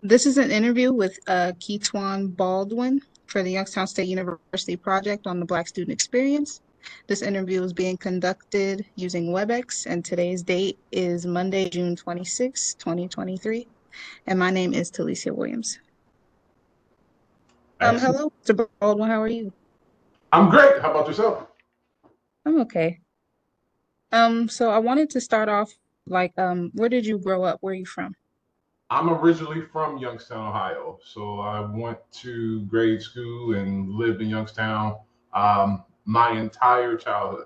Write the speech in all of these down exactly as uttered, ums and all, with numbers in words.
This is an interview with uh, Keetwan Baldwin for the Youngstown State University project on the Black Student Experience. This interview is being conducted using WebEx, and today's date is Monday, June twenty-sixth, twenty twenty-three. And my name is Talicia Williams. Um, Excellent. hello, mister Baldwin. How are you? I'm great. How about yourself? I'm okay. Um, so I wanted to start off like, um, where did you grow up? Where are you from? I'm originally from Youngstown, Ohio. So I went to grade school and lived in Youngstown um, my entire childhood.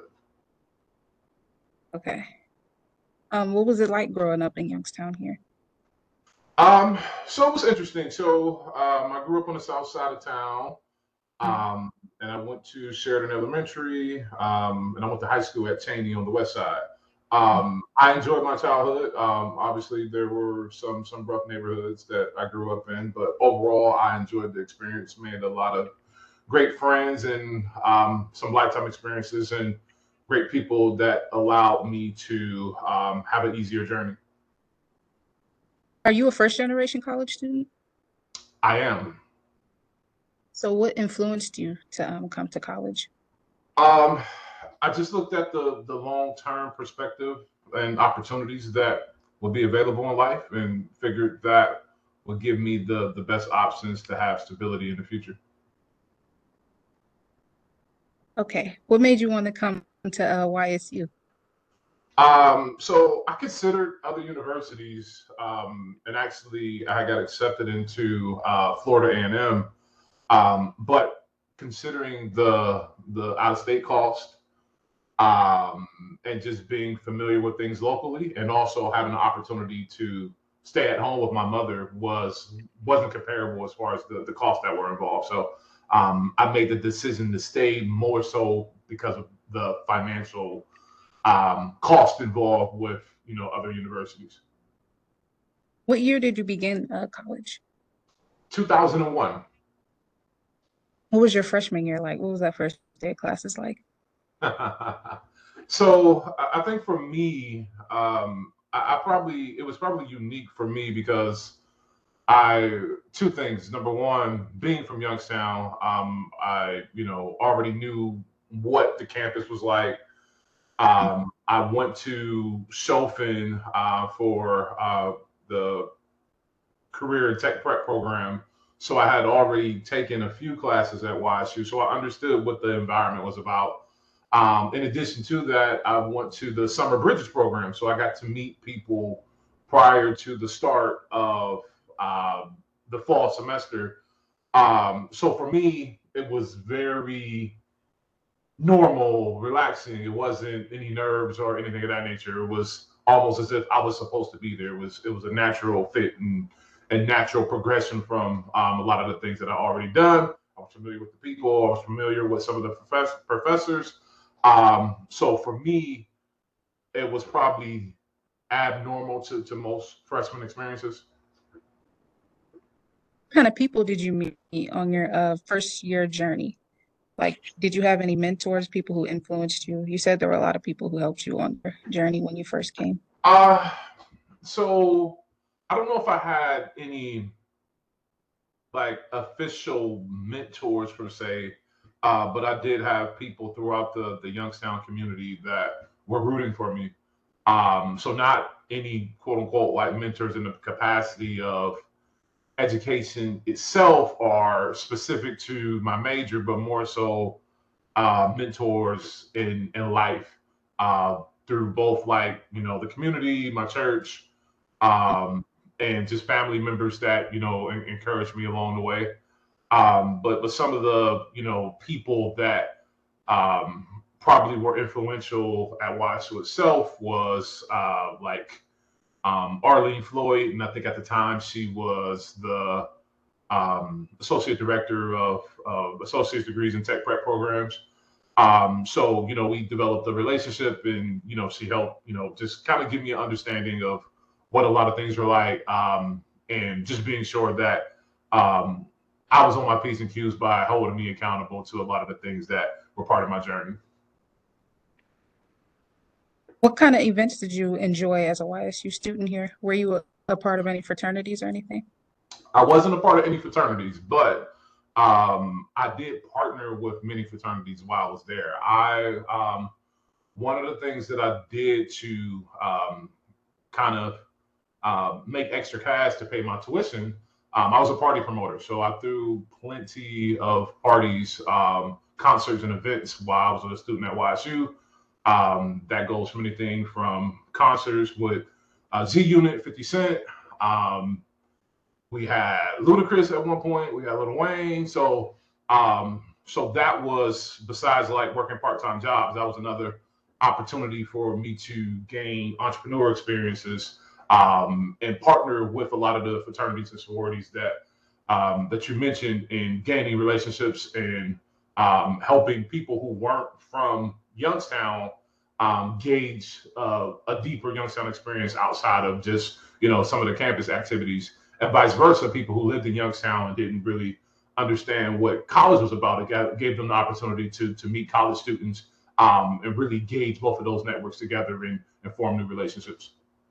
Okay. Um, what was it like growing up in Youngstown here? Um, so it was interesting. So um, I grew up on the south side of town, Mm. um, and I went to Sheridan Elementary, um, and I went to high school at Cheney on the west side. Um, I enjoyed my childhood. Um, obviously, there were some some rough neighborhoods that I grew up in, but overall, I enjoyed the experience. Made a lot of great friends and um, some lifetime experiences, and great people that allowed me to um, have an easier journey. Are you a first generation college student? I am. So what influenced you to um, come to college? Um, I just looked at the the long term perspective and opportunities that would be available in life, and figured that would give me the the best options to have stability in the future. Okay. What made you want to come to uh, Y S U? Um, so I considered other universities, um, and actually I got accepted into uh, Florida A and M. Um, but considering the the out of state cost, um, and just being familiar with things locally, and also having the opportunity to stay at home with my mother was wasn't comparable as far as the, the costs that were involved. So um, I made the decision to stay more so because of the financial um, cost involved with you know other universities. What year did you begin uh, college? two thousand one. What was your freshman year like? What was that first day of classes like? So I think for me, um, I, I probably it was probably unique for me because I two things. Number one, being from Youngstown, um, I you know already knew what the campus was like. Um, I went to Chopin uh, for uh, the career and tech prep program, so I had already taken a few classes at Y S U, so I understood what the environment was about. Um, in addition to that, I went to the Summer Bridges program, so I got to meet people prior to the start of uh, the fall semester. Um, so for me, it was very normal, relaxing. It wasn't any nerves or anything of that nature. It was almost as if I was supposed to be there. It was it was a natural fit and and natural progression from um, a lot of the things that I already done. I was familiar with the people. I was familiar with some of the profess- professors. Um, so for me, it was probably abnormal to, to most freshman experiences. What kind of people did you meet on your uh, first year journey? Like, did you have any mentors, people who influenced you? You said there were a lot of people who helped you on your journey when you first came. Uh, so I don't know if I had any like official mentors per se, uh, but I did have people throughout the the Youngstown community that were rooting for me. Um, so not any quote unquote like mentors in the capacity of education itself or specific to my major, but more so uh, mentors in in life uh, through both like you know the community, my church, um, and just family members that you know en- encouraged me along the way. Um, but but some of the you know people that um, probably were influential at Y S U itself was uh, like um, Arlene Floyd, and I think at the time she was the um, associate director of, of associate's degrees in tech prep programs. Um, so you know we developed a relationship, and you know she helped you know just kind of give me an understanding of what a lot of things were like, um, and just being sure that um, I was on my p's and q's by holding me accountable to a lot of the things that were part of my journey. What kind of events did you enjoy as a Y S U student here? Were you a, a part of any fraternities or anything? I wasn't a part of any fraternities, but um, I did partner with many fraternities while I was there. I um, One of the things that I did to um, kind of uh, make extra cash to pay my tuition, um, I was a party promoter. So I threw plenty of parties, um, concerts, and events while I was a student at Y S U. Um, that goes from anything from concerts with uh, Z Unit, fifty Cent. Um, we had Ludacris at one point. We had Lil Wayne. So, um, so that was, besides like working part-time jobs, that was another opportunity for me to gain entrepreneur experiences, um, and partner with a lot of the fraternities and sororities that um, that you mentioned, in gaining relationships and um, helping people who weren't from Youngstown um, gauge uh, a deeper Youngstown experience outside of just, you know, some of the campus activities, and vice versa. People who lived in Youngstown and didn't really understand what college was about, it got, gave them the opportunity to to meet college students, um, and really gauge both of those networks together and, and form new relationships.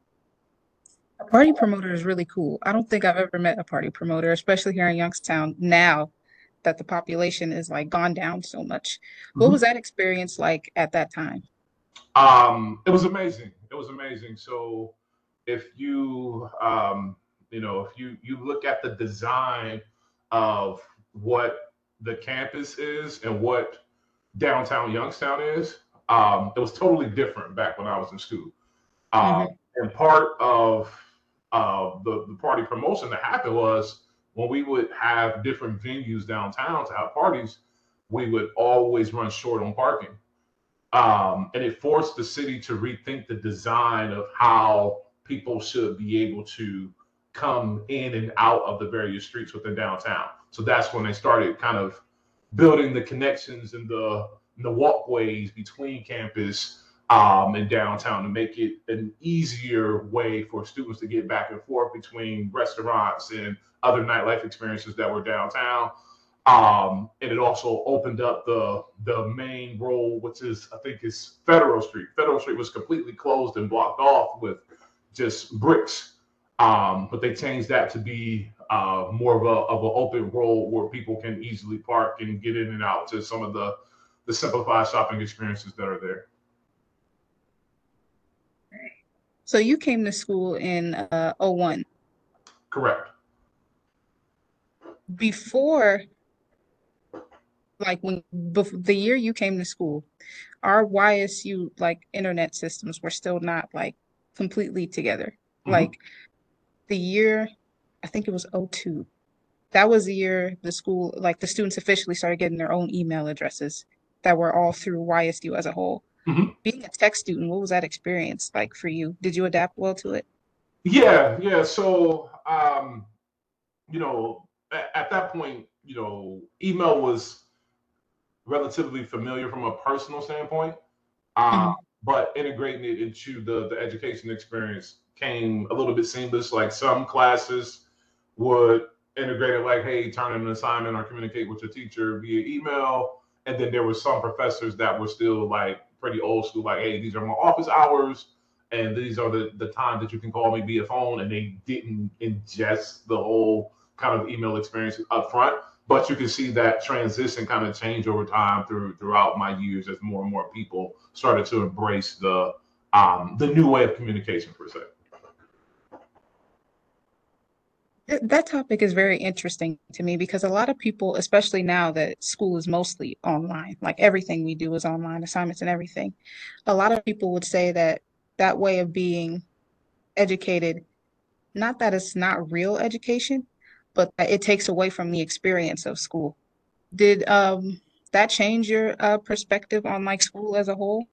A party promoter is really cool. I don't think I've ever met a party promoter, especially here in Youngstown now that the population is like gone down so much. What Mhm. was that experience like at that time? Um, it was amazing. It was amazing. So if you um, you know, if you you look at the design of what the campus is and what downtown Youngstown is, um, it was totally different back when I was in school. Um, Hmm. and part of uh, the the party promotion that happened was when we would have different venues downtown to have parties, we would always run short on parking, um, and it forced the city to rethink the design of how people should be able to come in and out of the various streets within downtown. So that's when they started kind of building the connections and the the walkways between campus um, and downtown to make it an easier way for students to get back and forth between restaurants and other nightlife experiences that were downtown. Um, and it also opened up the the main road, which is, I think, is Federal Street. Federal Street was completely closed and blocked off with just bricks, um, but they changed that to be uh, more of a of an open road where people can easily park and get in and out to some of the the simplified shopping experiences that are there. So you came to school in uh, oh one. Correct. Before, like when bef the year you came to school, our Y S U like internet systems were still not like completely together. Hmm. Like the year, I think it was oh two. That was the year the school, like the students officially started getting their own email addresses that were all through Y S U as a whole. Hmm. Being a tech student, what was that experience like for you? Did you adapt well to it? Yeah, yeah. So, um, you know, at, at that point, you know, email was relatively familiar from a personal standpoint. Uh, Mhm. but integrating it into the, the education experience came a little bit seamless. Like some classes would integrate it like, hey, turn in an assignment or communicate with your teacher via email. And then there were some professors that were still like pretty old school, like, hey, these are my office hours and these are the, the times that you can call me via phone. And they didn't ingest the whole kind of email experience up front. But you can see that transition kind of change over time through throughout my years as more and more people started to embrace the um, the new way of communication per se. Th- That topic is very interesting to me because a lot of people, especially now that school is mostly online, like everything we do is online, assignments and everything, a lot of people would say that that way of being educated, not that it's not real education, but that it takes away from the experience of school. Did um that change your uh, perspective on like school as a whole?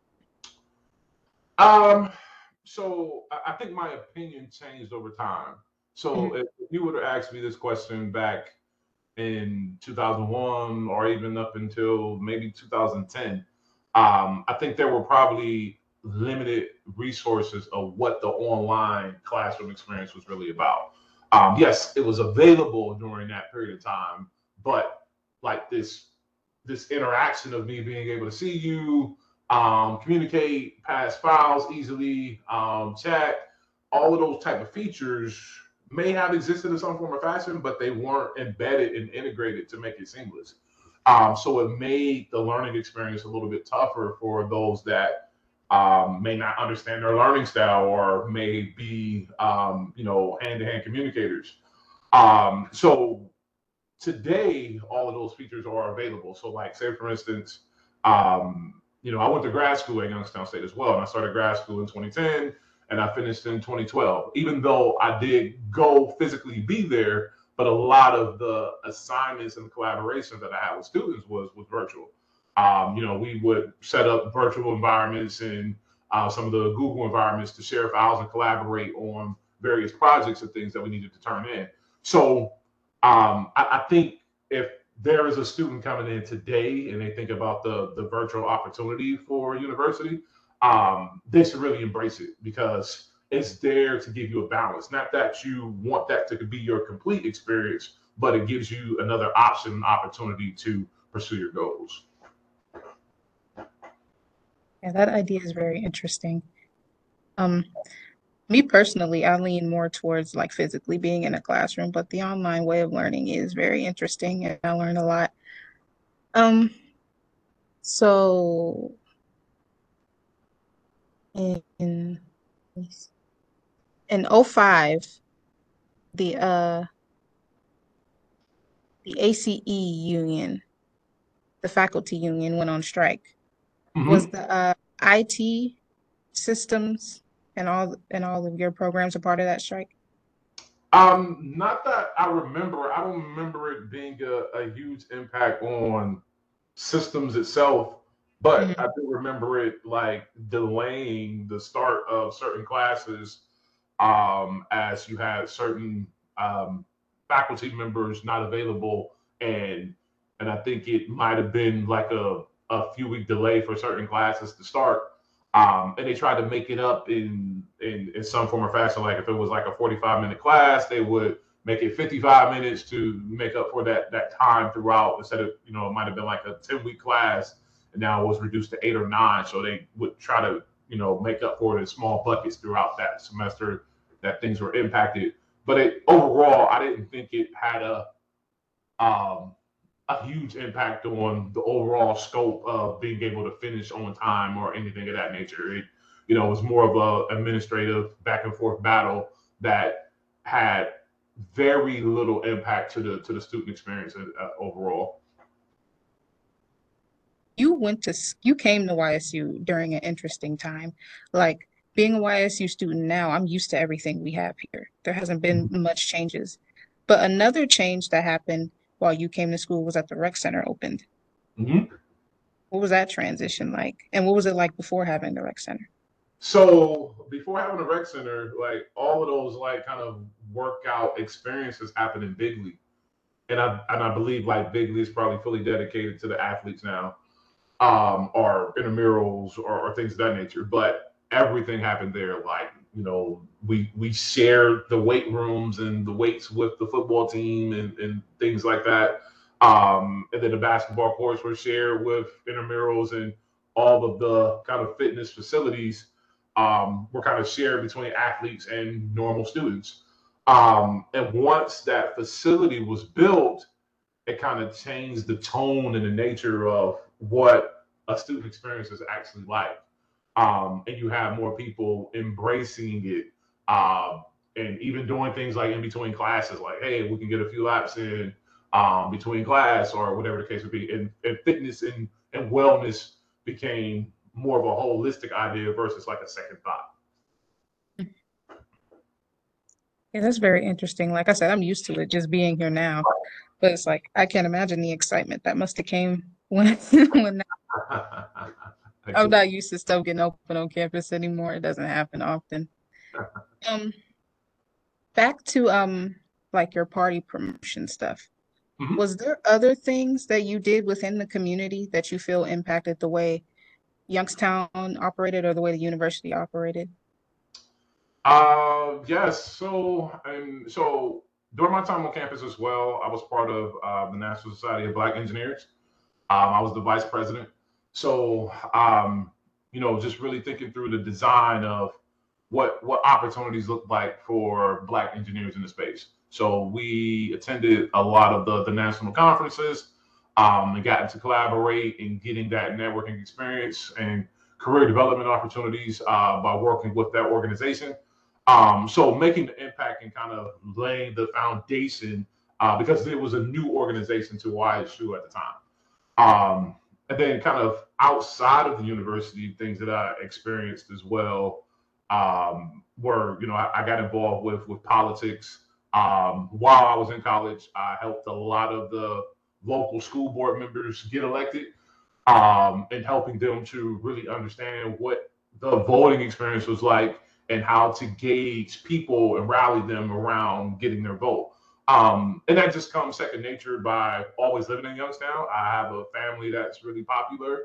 Um, so I I think my opinion changed over time. So Mhm. if you would have asked me this question back in two thousand one or even up until maybe two thousand ten, um, I think there were probably limited resources of what the online classroom experience was really about. Um, yes, it was available during that period of time, but like this this interaction of me being able to see you, um, communicate, pass files easily, um, chat, all of those type of features may have existed in some form or fashion, but they weren't embedded and integrated to make it seamless. Um, so it made the learning experience a little bit tougher for those that um, may not understand their learning style or may be, um, you know, hand-to-hand communicators. Um, so today, all of those features are available. So, like, say for instance, um, you know, I went to grad school at Youngstown State as well, and I started grad school in twenty ten, and I finished in twenty twelve. Even though I did go physically be there, but a lot of the assignments and collaborations that I had with students was was virtual. Um, you know, we would set up virtual environments and uh, some of the Google environments to share files and collaborate on various projects and things that we needed to turn in. So um, I, I think if there is a student coming in today and they think about the the virtual opportunity for university, um, they should really embrace it because it's there to give you a balance. Not that you want that to be your complete experience, but it gives you another option, opportunity to pursue your goals. Yeah, that idea is very interesting. Um, Me personally, I lean more towards like physically being in a classroom, but the online way of learning is very interesting and I learn a lot. Um, so in in oh five, the uh the A C E union, the faculty union went on strike. Was Mhm. the uh I T systems and all and all of your programs a part of that strike? Um, not that I remember. I don't remember it being a, a huge impact on systems itself, but I Mhm. do remember it like delaying the start of certain classes um, as you had certain um, faculty members not available, and and I think it might have been like a a few week delay for certain classes to start. Um, and they tried to make it up in, in in some form or fashion. Like if it was like a forty-five minute class, they would make it fifty-five minutes to make up for that that time throughout. Instead of, you know, it might have been like a ten week class, and now it was reduced to eight or nine. So they would try to, you know, make up for it in small buckets throughout that semester that things were impacted. But it, overall, I didn't think it had a um, a huge impact on the overall scope of being able to finish on time or anything of that nature. It, you know, was more of a administrative back and forth battle that had very little impact to the to the student experience uh, overall. You went to s- you came to Y S U during an interesting time. Like being a Y S U student now, I'm used to everything we have here. There hasn't been much changes. But another change that happened while you came to school was that the rec center opened. Mhm. What was that transition like? And what was it like before having the rec center? So before having a rec center, like all of those like kind of workout experiences happen in Bigley, and I and I believe like Bigley is probably fully dedicated to the athletes now, um, or intramurals or, or things of that nature. But everything happened there. Like, you know, we we shared the weight rooms and the weights with the football team and, and things like that. Um, and then the basketball courts were shared with intramurals and all of the kind of fitness facilities um, were kind of shared between athletes and normal students. Um, and once that facility was built, it kind of changed the tone and the nature of what a student experience is actually like. Um, and you have more people embracing it, um, and even doing things like in between classes, like, hey, we can get a few laps in um, between class or whatever the case would be. And, and fitness and, and wellness became more of a holistic idea versus like a second thought. Yeah, that's very interesting. Like I said, I'm used to it just being here now. But it's like I can't imagine the excitement that must have came when when Thank I'm you. not used to stuff getting open on campus anymore. It doesn't happen often. Um, Back to um like your party promotion stuff. Mhm. Was there other things that you did within the community that you feel impacted the way Youngstown operated or the way the university operated? Uh, yes. So, and so during my time on campus as well, I was part of uh, the National Society of Black Engineers. Um, I was the vice president. So, um, you know, just really thinking through the design of what what opportunities look like for Black engineers in the space. So we attended a lot of the the national conferences, um, and gotten to collaborate and getting that networking experience and career development opportunities uh, by working with that organization. Um, so making the impact and kind of laying the foundation uh, because it was a new organization to Y S U at the time. Um, and then kind of outside of the university, things that I experienced as well um, were, you know, I, I got involved with with politics. Um, while I was in college, I helped a lot of the local school board members get elected, um, and helping them to really understand what the voting experience was like and how to gauge people and rally them around getting their vote. Um, and that just comes second nature by always living in Youngstown. I have a family that's really popular,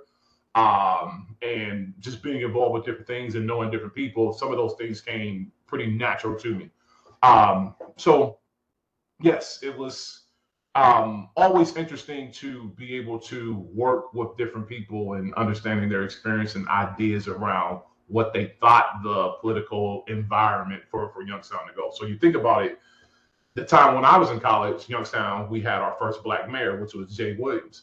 um, and just being involved with different things and knowing different people. Some of those things came pretty natural to me. Um, so yes, it was um, always interesting to be able to work with different people and understanding their experience and ideas around what they thought the political environment for, for Youngstown to go. So you think about it, the time when I was in college, Youngstown, we had our first Black mayor, which was Jay Williams.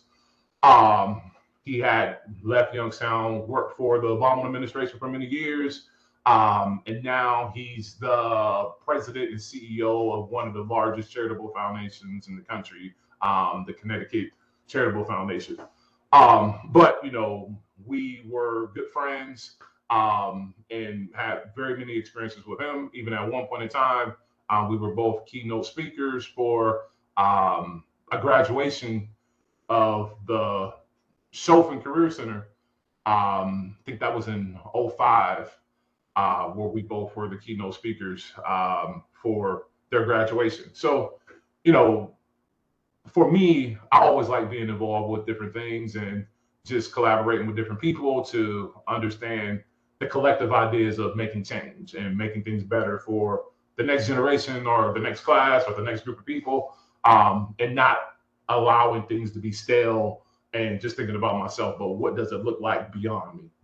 Um, he had left Youngstown, worked for the Obama administration for many years, um, and now he's the president and C E O of one of the largest charitable foundations in the country, um, the Connecticut Charitable Foundation. Um, but, you know, we were good friends, um, and had very many experiences with him. Even at one point in time, uh, we were both keynote speakers for um, a graduation of the Chopin Career Center. Um, I think that was in oh five, uh, where we both were the keynote speakers um, for their graduation. So, you know, for me, I always like being involved with different things and just collaborating with different people to understand the collective ideas of making change and making things better for the next generation or the next class or the next group of people, um, and not allowing things to be stale and just thinking about myself, but what does it look like beyond me?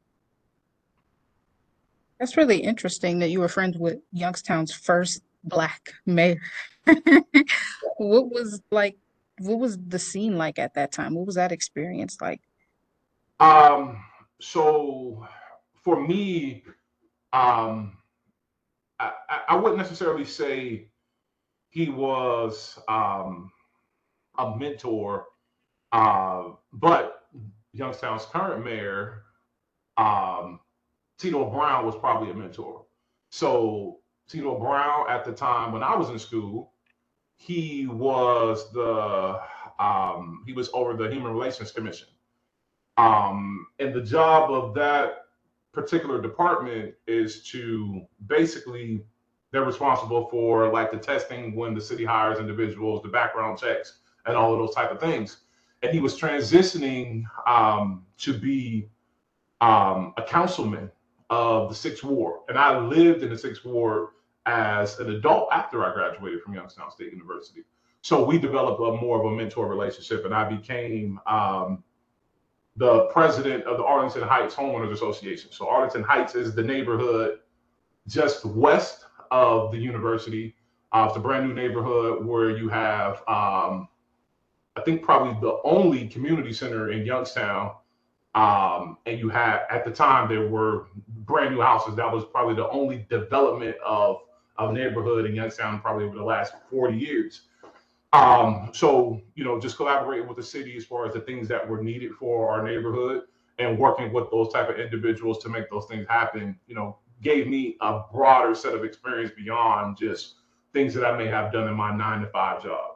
That's really interesting that you were friends with Youngstown's first Black mayor. What was like, what was the scene like at that time? What was that experience like? Um, so for me, um, I, I I wouldn't necessarily say he was um, a mentor, uh, but Youngstown's current mayor, um, Tito Brown, was probably a mentor. So Tito Brown, at the time when I was in school, he was the um, he was over the Human Relations Commission. Um, and the job of that particular department is to basically, they're responsible for like the testing when the city hires individuals, the background checks, and all of those type of things. And he was transitioning um, to be um, a councilman of the Sixth Ward. And I lived in the Sixth Ward as an adult after I graduated from Youngstown State University. So we developed a more of a mentor relationship, and I became um, the president of the Arlington Heights Homeowners Association. So Arlington Heights is the neighborhood just west of the university. Uh, it's a brand new neighborhood where you have, um, I think, probably the only community center in Youngstown. Um, and you had, at the time, there were brand new houses. That was probably the only development of a neighborhood in Youngstown probably over the last forty years. Um, so, you know, just collaborating with the city as far as the things that were needed for our neighborhood and working with those type of individuals to make those things happen, you know, gave me a broader set of experience beyond just things that I may have done in my nine to five job.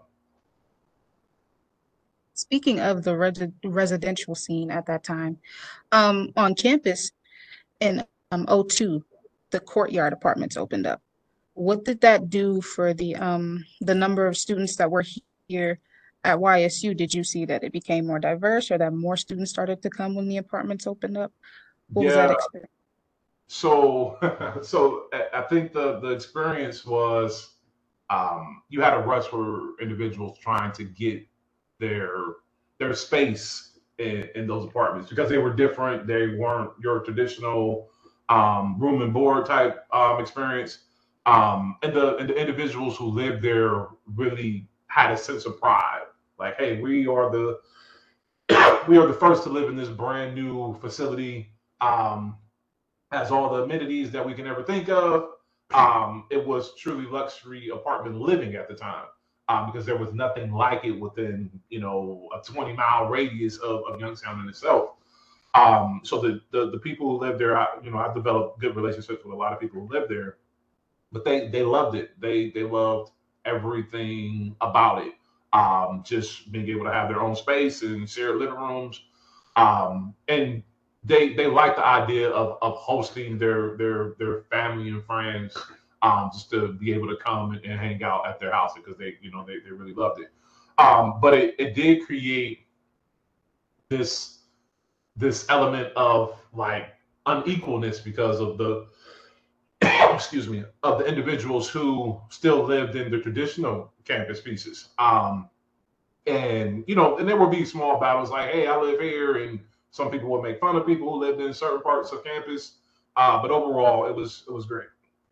Speaking of the res residential scene at that time, um, on campus in um, oh two, the courtyard apartments opened up. What did that do for the um the number of students that were here at Y S U? Did you see that it became more diverse or that more students started to come when the apartments opened up? What was that Yeah. experience? So, so I I think the the experience was um, you had a rush for individuals trying to get their their space in, in those apartments because they were different. They weren't your traditional. um, room and board type um, experience. Um, and the and the individuals who lived there really had a sense of pride. Like, hey, we are the we are the first to live in this brand new facility. Um, has all the amenities that we can ever think of. Um, it was truly luxury apartment living at the time, um, because there was nothing like it within, you know, a twenty mile radius of, of Youngstown in itself. Um, so the, the the people who live there, I, you know, I've developed good relationships with a lot of people who live there, but they they loved it. They they loved everything about it. Um, just being able to have their own space and shared living rooms, um, and they they like the idea of of hosting their their their family and friends, um, just to be able to come and, and hang out at their house because they you know they, they really loved it. Um, but it, it did create this this element of like unequalness because of the excuse me of the individuals who still lived in the traditional campus pieces. Um, and you know, and there would be small battles like, "Hey, I live here," and some people would make fun of people who lived in certain parts of campus. Uh, but overall, it was it was great.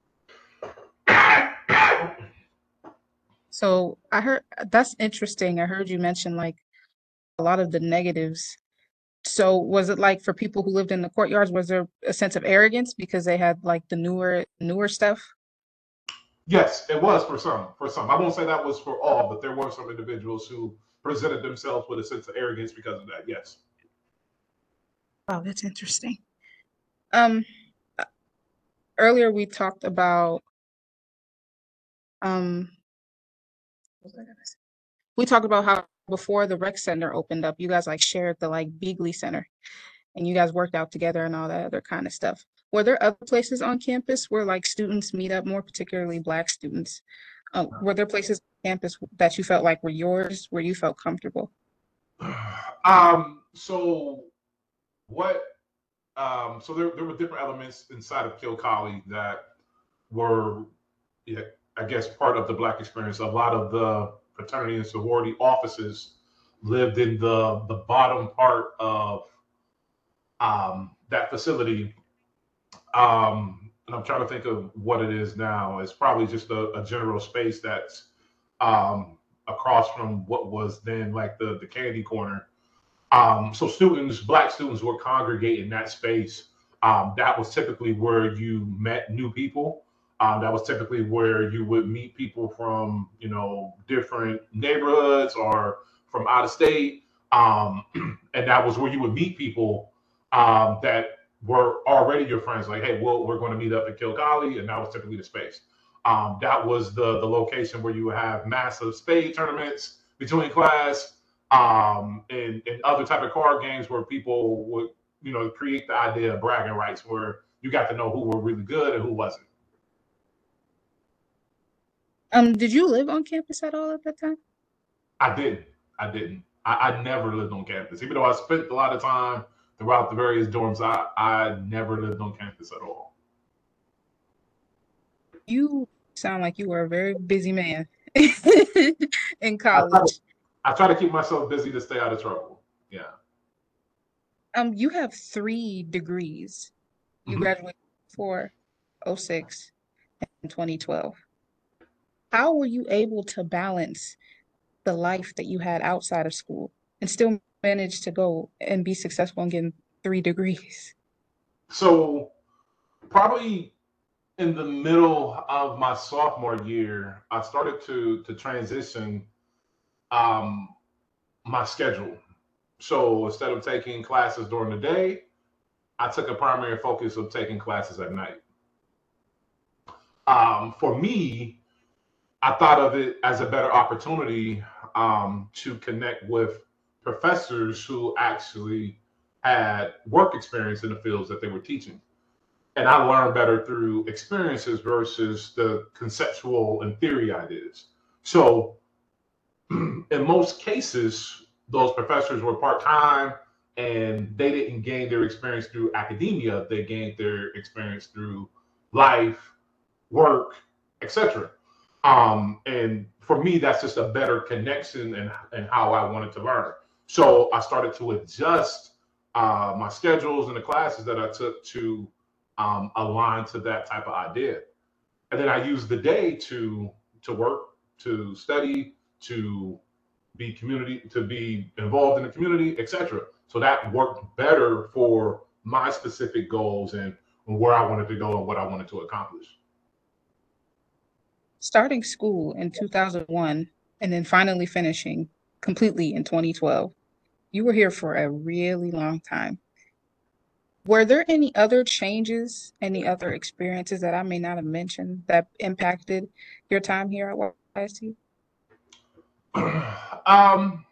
So I heard that's interesting. I heard you mention like a lot of the negatives. So was it like for people who lived in the courtyards, was there a sense of arrogance because they had like the newer newer stuff? Yes, it was for some. For some, I won't say that was for all, but there were some individuals who presented themselves with a sense of arrogance because of that. Yes. Oh, that's interesting. Um, uh, Earlier we talked about um what was I gonna say? We talked about how before the rec center opened up, you guys like shared the like Beagley Center and you guys worked out together and all that other kind of stuff. Were there other places on campus where like students meet up, more particularly Black students? Uh, were there places on campus that you felt like were yours, where you felt comfortable? Um. So what? Um. So there there were different elements inside of Kilcolly that were, yeah, I guess, part of the Black experience. A lot of the fraternity and sorority offices lived in the the bottom part of um, that facility. Um, and I'm trying to think of what it is now. It's probably just a, a general space that's um, across from what was then like the the candy corner. Um, so students, Black students, would congregate in that space. Um, that was typically where you met new people. Um, that was typically where you would meet people from, you know, different neighborhoods or from out of state. Um, and that was where you would meet people um, that were already your friends. Like, hey, well, we're going to meet up at Kilgolly, and that was typically the space. Um, that was the the location where you would have massive spade tournaments between class, um, and, and other type of card games where people would, you know, create the idea of bragging rights where you got to know who were really good and who wasn't. Um, did you live on campus at all at that time? I didn't. I didn't. I, I never lived on campus. Even though I spent a lot of time throughout the various dorms, I, I never lived on campus at all. You sound like you were a very busy man in I try to, college. I try to keep myself busy to stay out of trouble. Yeah. Um, you have three degrees. You Mhm. graduated for oh six and twenty twelve. How were you able to balance the life that you had outside of school and still manage to go and be successful in getting three degrees? So probably in the middle of my sophomore year, I started to to transition um, my schedule. So instead of taking classes during the day, I took a primary focus of taking classes at night. Um, for me, I thought of it as a better opportunity um, to connect with professors who actually had work experience in the fields that they were teaching. And I learned better through experiences versus the conceptual and theory ideas. So in most cases, those professors were part time and they didn't gain their experience through academia. They gained their experience through life, work, et cetera. Um, and for me, that's just a better connection and, and how I wanted to learn. So I started to adjust uh, my schedules and the classes that I took to um, aligned to that type of idea. And then I use the day to to work, to study, to be community, to be involved in the community, et cetera. So that worked better for my specific goals and where I wanted to go and what I wanted to accomplish. Starting school in two thousand one and then finally finishing completely in twenty twelve, you were here for a really long time. Were there any other changes, any other experiences that I may not have mentioned that impacted your time here at Y S U? um,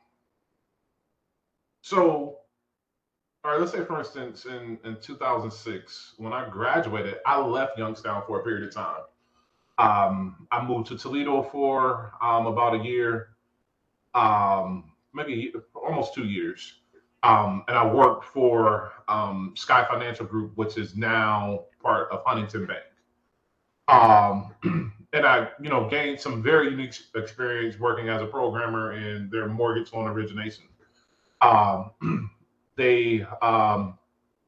so, all right, let's say, for instance, in, in two thousand six, when I graduated, I left Youngstown for a period of time. Um, I moved to Toledo for um, about a year, um, maybe almost two years. Um, and I worked for um, Sky Financial Group, which is now part of Huntington Bank. Um, and I, you know, gained some very unique experience working as a programmer in their mortgage loan origination. Um, they, um,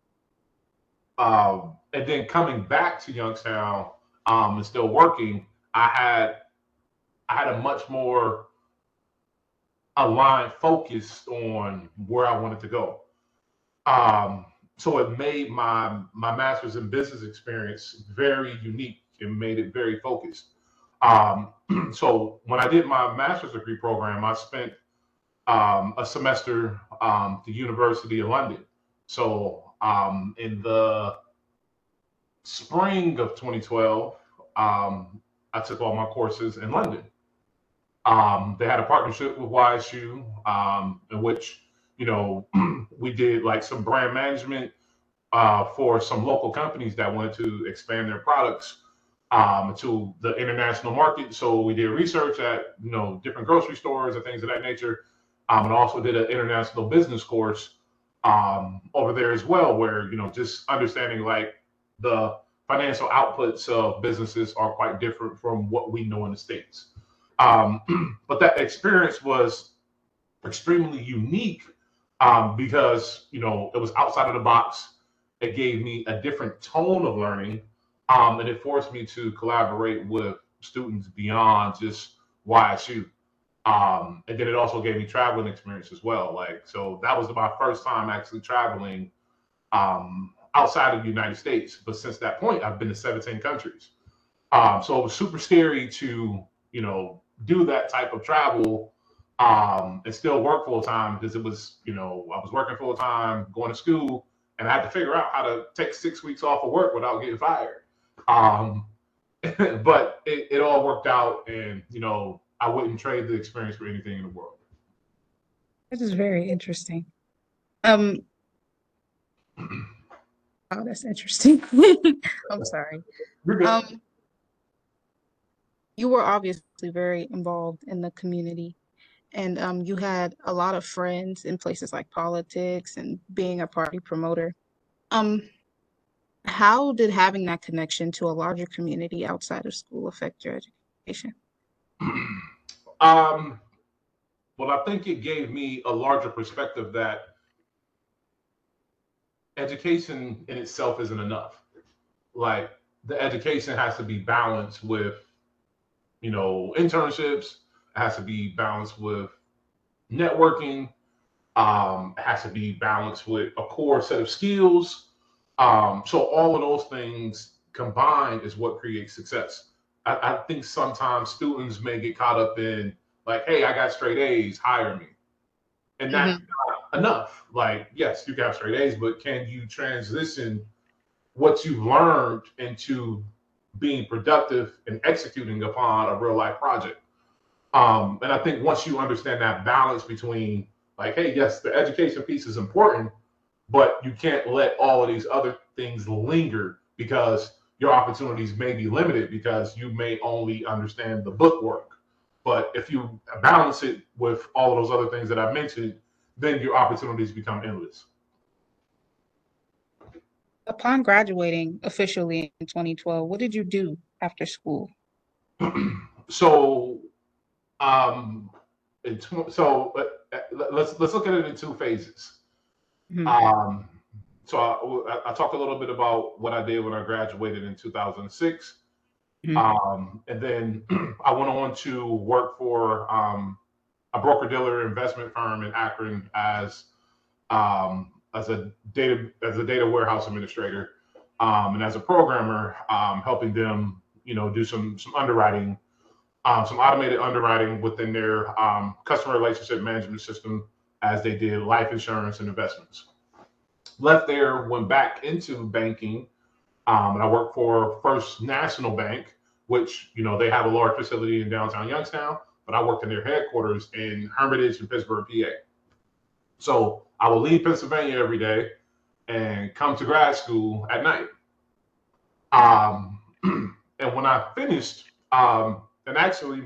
uh, and then coming back to Youngstown um, and still working, I had, I had a much more aligned, focused on where I wanted to go. Um, so it made my my master's in business experience very unique and made it very focused. Um, so when I did my master's degree program, I spent um, a semester um, at the University of London. So um, in the spring of twenty twelve, um, I took all my courses in London. Um, they had a partnership with Y S U, um, in which, you know, we did like some brand management uh, for some local companies that wanted to expand their products um, to the international market. So we did research at, you know, different grocery stores and things of that nature, um, and also did an international business course um, over there as well, where, you know, just understanding like the financial outputs of businesses are quite different from what we know in the States. Um, but that experience was extremely unique um, because, you know, it was outside of the box. It gave me a different tone of learning, um, and it forced me to collaborate with students beyond just Y S U. Um, and then it also gave me traveling experience as well. Like, so that was my first time actually traveling um, outside of the United States. But since that point, I've been to seventeen countries. Um, so it was super scary to, you know, do that type of travel um, and still work full time, because it was, you know, I was working full time, going to school, and I had to figure out how to take six weeks off of work without getting fired. Um, but it, it all worked out, and, you know, I wouldn't trade the experience for anything in the world. This is very interesting. Um, oh, that's interesting. I'm sorry. Um, you were obviously very involved in the community, and um, you had a lot of friends in places like politics and being a party promoter. Um, how did having that connection to a larger community outside of school affect your education? Um, well, I think it gave me a larger perspective that education in itself isn't enough. Like, the education has to be balanced with, you know, internships. It has to be balanced with networking. Um, it has to be balanced with a core set of skills. Um, so all of those things combined is what creates success. I, I think sometimes students may get caught up in like, hey, I got straight A's, hire me. And that's Mhm. not enough. Like, yes, you can have straight A's, but can you transition what you've learned into being productive and executing upon a real life project? Um, and I think once you understand that balance between like, hey, yes, the education piece is important, but you can't let all of these other things linger because your opportunities may be limited because you may only understand the book work. But if you balance it with all of those other things that I mentioned, then your opportunities become endless. Upon graduating officially in twenty twelve, what did you do after school? so, um, tw- so uh, let's let's look at it in two phases. Mhm. Um, so I, I talked a little bit about what I did when I graduated in two thousand six. Mhm. Um, and then I went on to work for um, a broker dealer investment firm in Akron as um, as a data as a data warehouse administrator, um, and as a programmer, um, helping them, you know, do some some underwriting, um, some automated underwriting within their um, customer relationship management system as they did life insurance and investments. Left there, went back into banking, um, and I worked for First National Bank, which, you know, they have a large facility in downtown Youngstown, but I worked in their headquarters in Hermitage and Pittsburgh, P A. So I would leave Pennsylvania every day and come to grad school at night. Um, and when I finished, um, and actually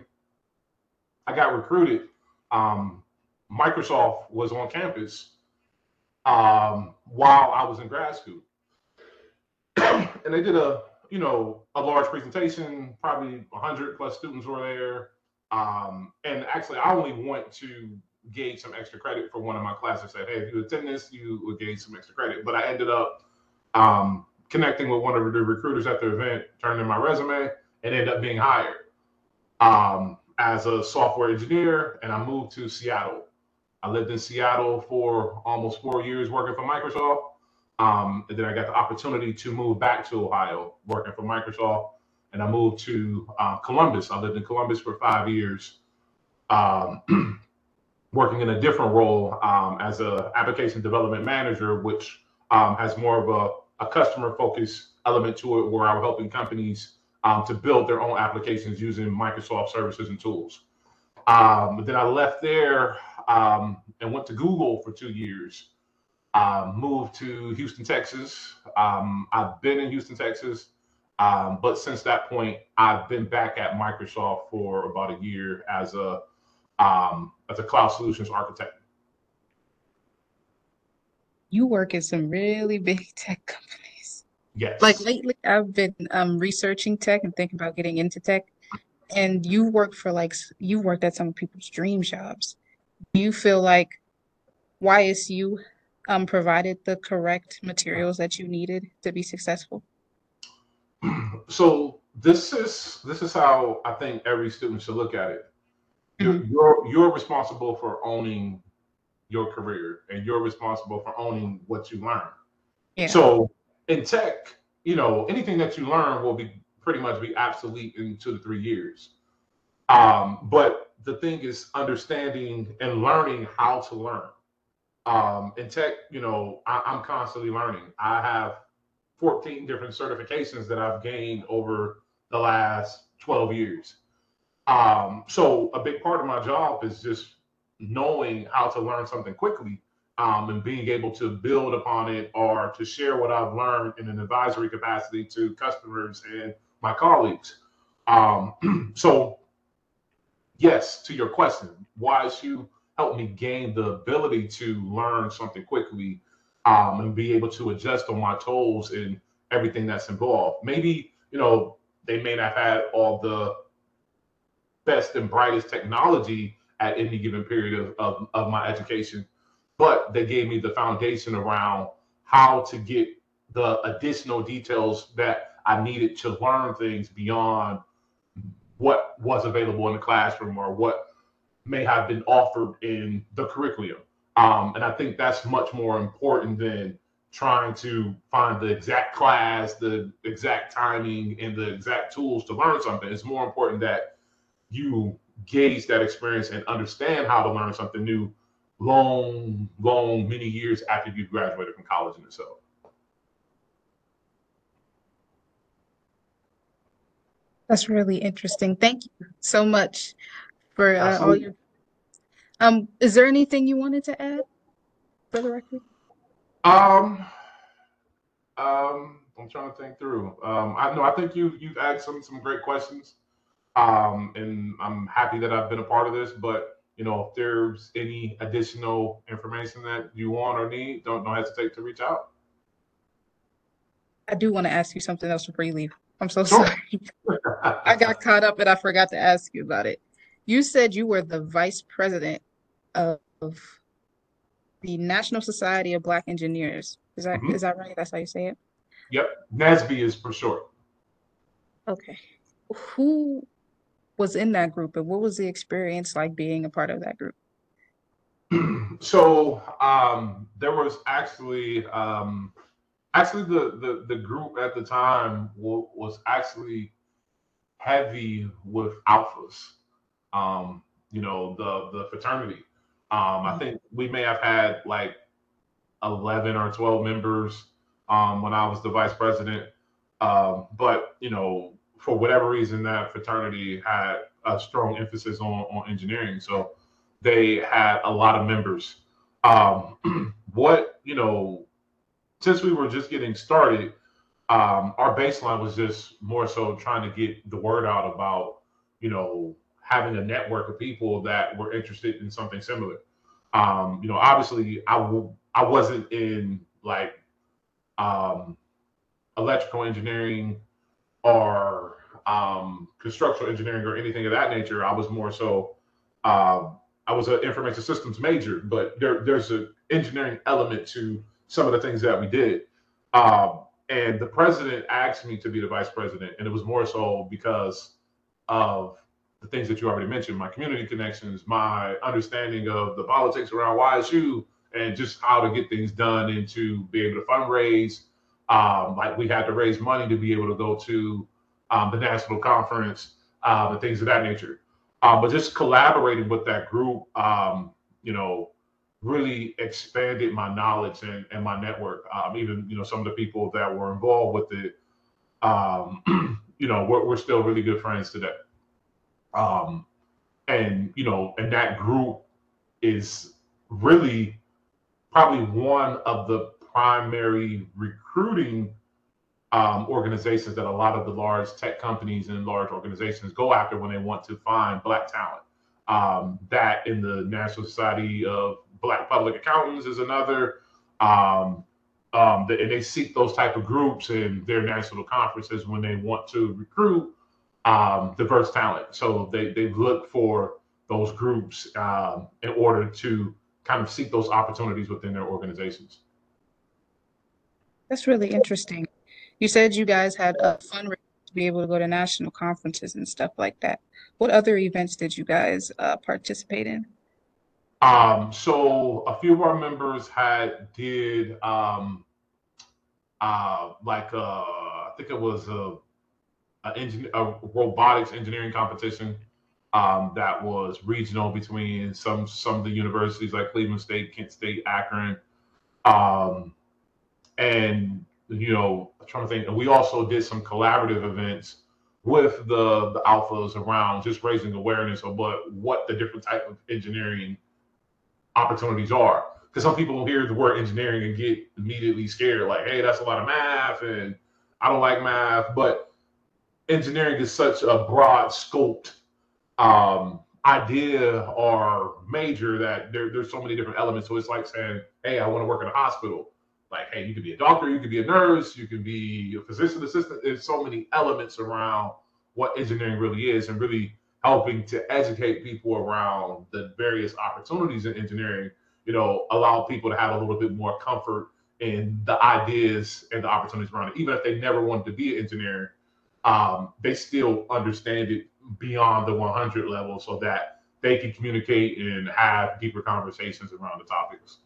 I got recruited, um, Microsoft was on campus um, while I was in grad school. And they did a, you know, a large presentation, probably one hundred plus students were there. Um, and actually, I only went to gauge some extra credit for one of my classes. Said, hey, if you attend this, you would gauge some extra credit. But I ended up um, connecting with one of the recruiters at the event, turned in my resume, and ended up being hired um, as a software engineer. And I moved to Seattle. I lived in Seattle for almost four years working for Microsoft. Um, and then I got the opportunity to move back to Ohio working for Microsoft. And I moved to uh, Columbus. I lived in Columbus for five years, um, working in a different role um, as an application development manager, which um, has more of a, a customer focused element to it, where I'm helping companies um, to build their own applications using Microsoft services and tools. Um, but then I left there um, and went to Google for two years. Um, moved to Houston, Texas. Um, I've been in Houston, Texas, um, but since that point, I've been back at Microsoft for about a year as a um, as a cloud solutions architect. You work at some really big tech companies. Like Yes. lately, I've been um, researching tech and thinking about getting into tech. And you work for like s- you worked at some people's dream jobs. Do you feel like Y S U um, provided the correct materials that you needed to be successful? So this is this is how I think every student should look at it. You're Hmm. you're you're responsible for owning your career, and you're responsible for owning what you learn. Yeah. So in tech, you know, anything that you learn will be pretty much be obsolete in two to three years. Um, but the thing is understanding and learning how to learn. Um, in tech, you know, I, I'm constantly learning. I have fourteen different certifications that I've gained over the last twelve years. Um, so a big part of my job is just knowing how to learn something quickly, um, and being able to build upon it or to share what I've learned in an advisory capacity to customers and my colleagues. Um, so yes, to your question, Y S U helped me gain the ability to learn something quickly, um, and be able to adjust on my toes and everything that's involved. Maybe, you know, they may not have had all the best and brightest technology at any given period of, of, of my education, but they gave me the foundation around how to get the additional details that I needed to learn things beyond what was available in the classroom or what may have been offered in the curriculum. Um, and I think that's much more important than trying to find the exact class, the exact timing, and the exact tools to learn something. It's more important that you gauge that experience and understand how to learn something new long, long, many years after you've graduated from college in itself. That's really interesting. Thank you so much for uh, all Absolutely. your. Um, is there anything you wanted to add for the record? Um, um, I'm trying to think through. Um, I know I think you you've asked some some great questions. Um, and I'm happy that I've been a part of this. But you know, if there's any additional information that you want or need, don't don't hesitate to reach out. I do want to ask you something else before you leave. I'm so Sure. sorry. I got caught up and I forgot to ask you about it. You said you were the vice president of the National Society of Black Engineers. Is that Mhm. is that right? That's how you say it? Yep, NASB is for short. Okay. Who was in that group and what was the experience like being a part of that group? So um, there was actually um, actually the, the the group at the time w- was actually heavy with alphas. Um, you know, the the fraternity. Um, I Mhm. think we may have had like eleven or twelve members um, when I was the vice president. Um, but, you know, for whatever reason, that fraternity had a strong emphasis on, on engineering. So they had a lot of members. Um, what, you know, since we were just getting started, um, our baseline was just more so trying to get the word out about, you know, having a network of people that were interested in something similar. Um, you know, obviously, I w- I wasn't in like um, electrical engineering or um, construction engineering or anything of that nature. I was more so um, I was an information systems major, but there, there's an engineering element to some of the things that we did. Um, and the president asked me to be the vice president, and it was more so because of the things that you already mentioned, my community connections, my understanding of the politics around Y S U, and just how to get things done and to be able to fundraise. Um, like we had to raise money to be able to go to um, the national conference, uh, and things of that nature. Um, but just collaborating with that group, um, you know, really expanded my knowledge and, and my network. Um, even, you know, some of the people that were involved with it, um, you know, we're, we're still really good friends today. Um, and, you know, and that group is really probably one of the primary recruiting um, organizations that a lot of the large tech companies and large organizations go after when they want to find Black talent. Um, that in the National Society of Black Public Accountants is another. Um, um, and they seek those type of groups in their national conferences when they want to recruit um, diverse talent. So they, they look for those groups um, in order to kind of seek those opportunities within their organizations. That's really interesting. You said you guys had a fundraiser to be able to go to national conferences and stuff like that. What other events did you guys uh, participate in? Um, so a few of our members had did um, uh, like uh, I think it was a, a, engin- a robotics engineering competition um, that was regional between some some of the universities like Cleveland State, Kent State, Akron, um, and you know, I'm trying to think. And we also did some collaborative events with the the alphas around just raising awareness of what what the different type of engineering opportunities are. Because some people hear the word engineering and get immediately scared, like, hey, that's a lot of math, and I don't like math. But engineering is such a broad scoped um, idea or major that there, there's so many different elements. So it's like saying, hey, I want to work in a hospital. Like, hey, you could be a doctor, you could be a nurse, you could be a physician assistant. There's so many elements around what engineering really is and really helping to educate people around the various opportunities in engineering, you know, allow people to have a little bit more comfort in the ideas and the opportunities around it. Even if they never wanted to be an engineer, um, they still understand it beyond the one hundred level so that they can communicate and have deeper conversations around the topics.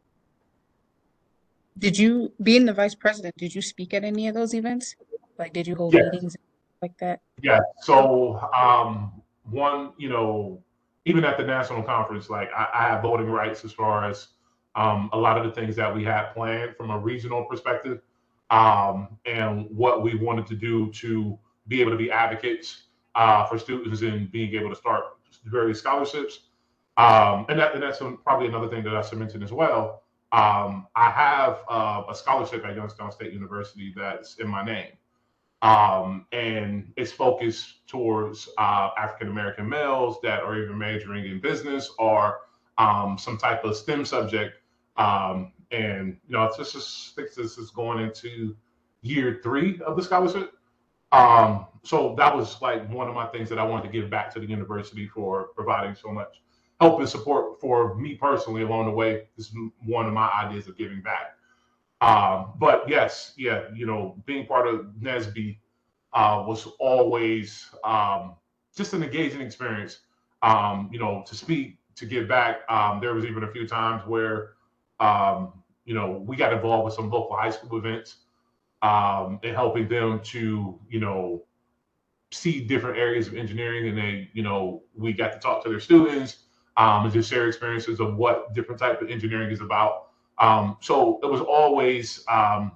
Did you, being the vice president, did you speak at any of those events? Like, did you hold Yes, meetings like that? yeah. So um, one, you know, even at the national conference, like I, I have voting rights as far as um, a lot of the things that we had planned from a regional perspective, um, and what we wanted to do to be able to be advocates uh, for students and being able to start various scholarships. Um, and, that, and that's probably another thing that I should mention as well. Um, I have uh, a scholarship at Youngstown State University that's in my name, um, and it's focused towards uh, African American males that are either majoring in business or um, some type of STEM subject. Um, and you know, it's just, just I think this is going into year three of the scholarship. Um, so that was like one of my things that I wanted to give back to the university for providing so much help and support for me personally along the way. This is one of my ideas of giving back. Um, but yes, yeah, you know, being part of N S B uh, was always um, just an engaging experience. Um, you know, to speak, to give back. Um, there was even a few times where, um, you know, we got involved with some local high school events um, and helping them to, you know, see different areas of engineering, and they, you know, we got to talk to their students um, and just share experiences of what different type of engineering is about. Um, so it was always um,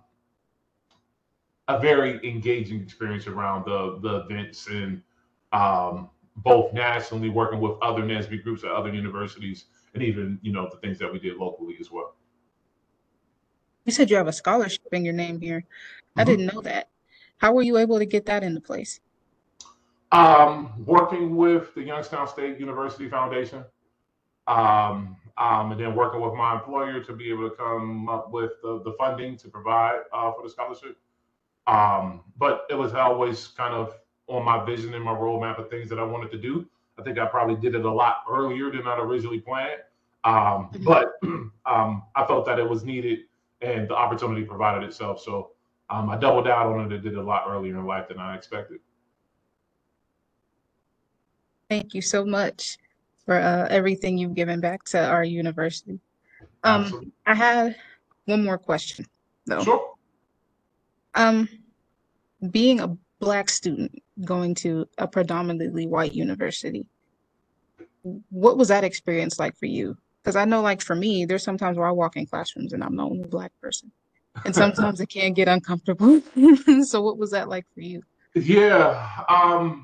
a very engaging experience around the the events and um, both nationally working with other N S B groups at other universities, and even you know the things that we did locally as well. You said you have a scholarship in your name here. I Mm-hmm. didn't know that. How were you able to get that into place? Um, working with the Youngstown State University Foundation, um, um, and then working with my employer to be able to come up with the, the funding to provide uh, for the scholarship. Um, but it was always kind of on my vision and my roadmap of things that I wanted to do. I think I probably did it a lot earlier than I originally planned. Um, Mhm. but um, I felt that it was needed and the opportunity provided itself. So um, I doubled down on it and did it a lot earlier in life than I expected. Thank you so much for uh, everything you've given back to our university. Um, Absolutely. I had one more question, though. Sure. Um, being a Black student going to a predominantly white university, what was that experience like for you? Because I know, like for me, there's sometimes where I walk in classrooms and I'm the only Black person, and sometimes it can get uncomfortable. So, what was that like for you? Yeah. Um,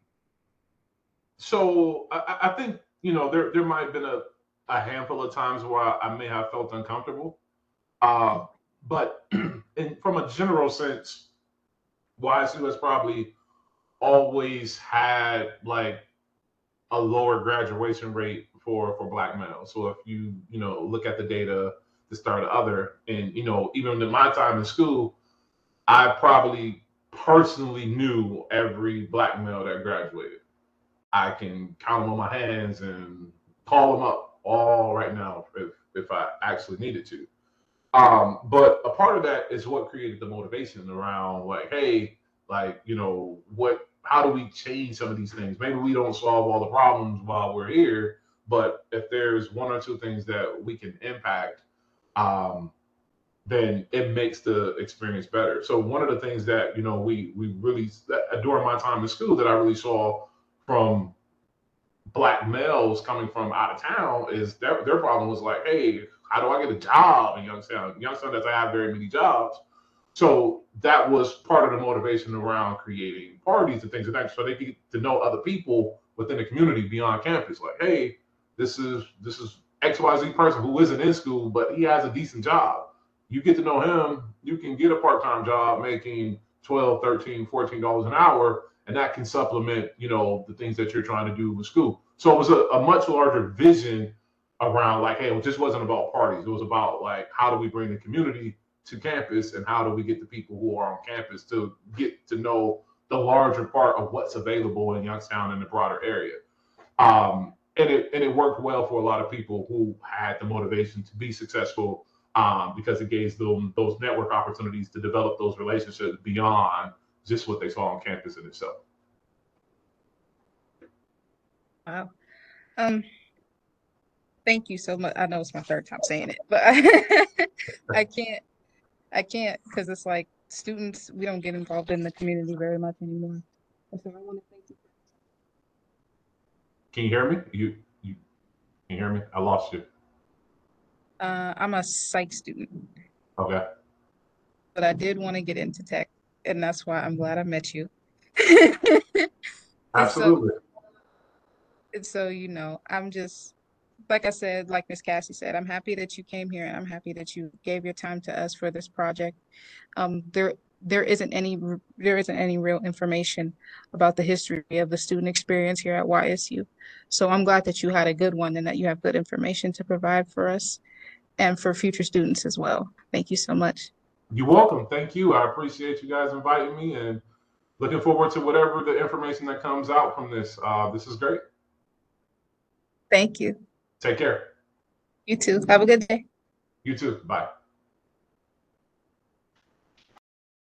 so I, I think, you know, there, there might have been a, a handful of times where I may have felt uncomfortable. Uh, but in, from a general sense, Y S U has probably always had like a lower graduation rate for for black males. So if you you know look at the data to start other, and you know even in my time in school, I probably personally knew every black male that graduated. I can count them on my hands and call them up all right now if if I actually needed to. Um, but a part of that is what created the motivation around like, hey, like, you know, what, how do we change some of these things? Maybe we don't solve all the problems while we're here, but if there's one or two things that we can impact, um, then it makes the experience better. So one of the things that, you know, we, we really, that, during my time in school that I really saw from black males coming from out of town is their, their problem was like, hey, how do I get a job in Youngstown? Youngstown doesn't have very many jobs. So that was part of the motivation around creating parties and things like that. So they get to know other people within the community beyond campus. Like, hey, this is this is X Y Z person who isn't in school, but he has a decent job. You get to know him, you can get a part-time job making twelve, thirteen, fourteen dollars an hour, and that can supplement, you know, the things that you're trying to do with school. So it was a, a much larger vision around like, hey, it just wasn't about parties. It was about like, how do we bring the community to campus, and how do we get the people who are on campus to get to know the larger part of what's available in Youngstown and the broader area. Um, and it and it worked well for a lot of people who had the motivation to be successful um, because it gave them those network opportunities to develop those relationships beyond just what they saw on campus in itself. Wow. Um, thank you so much. I know it's my third time saying it, but I can't, I can't because it's like students, we don't get involved in the community very much anymore. And so I want to thank you. Can you hear me? You you can you hear me? I lost you. Uh, I'm a psych student, Okay. but I did want to get into tech, and that's why I'm glad I met you. And so, Absolutely. and so, you know, I'm just, like I said, like Miss Cassie said, I'm happy that you came here and I'm happy that you gave your time to us for this project. Um, there there isn't any there isn't any real information about the history of the student experience here at Y S U. So I'm glad that you had a good one and that you have good information to provide for us and for future students as well. Thank you so much. You're welcome. Thank you. I appreciate you guys inviting me, and looking forward to whatever the information that comes out from this. Uh, this is great. Thank you. Take care. You too. Have a good day. You too. Bye.